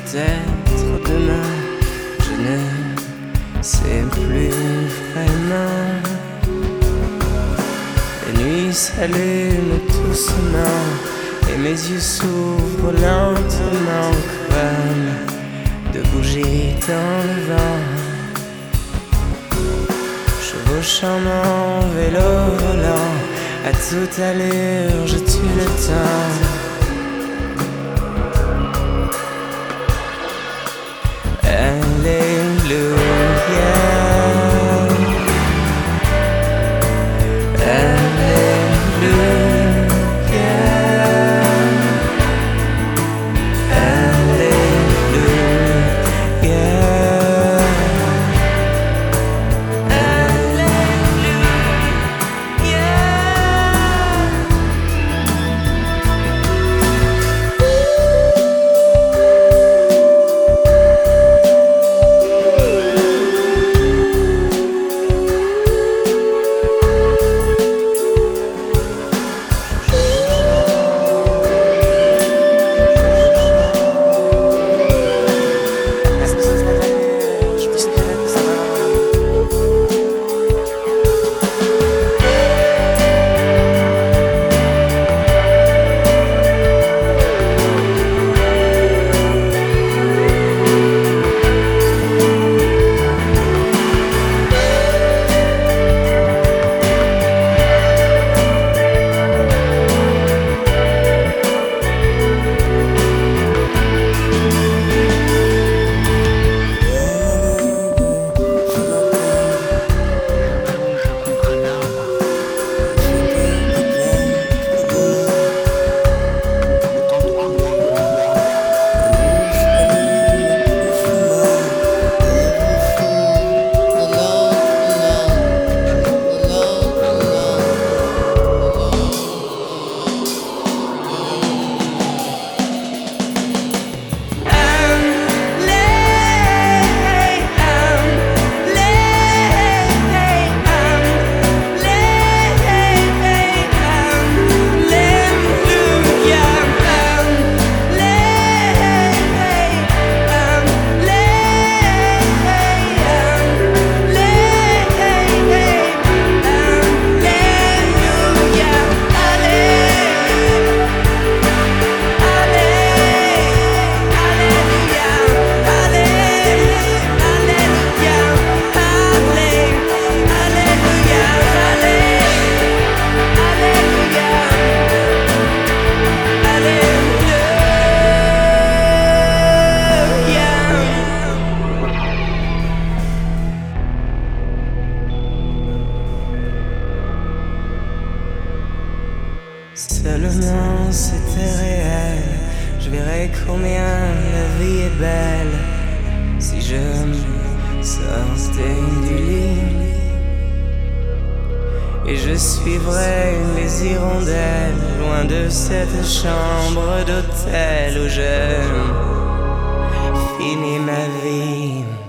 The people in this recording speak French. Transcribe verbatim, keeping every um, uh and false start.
peut-être demain, je ne sais plus vraiment. Les nuits s'allument doucement et mes yeux s'ouvrent lentement comme de bougies dans le vent. Chevauchant mon vélo volant, à toute allure je tue le temps. Alléluia, Alléluia, Alléluia, seulement c'était réel, je verrais combien la vie est belle si je me sortais du lit. Et je suivrais les hirondelles loin de cette chambre d'hôtel où je finis ma vie.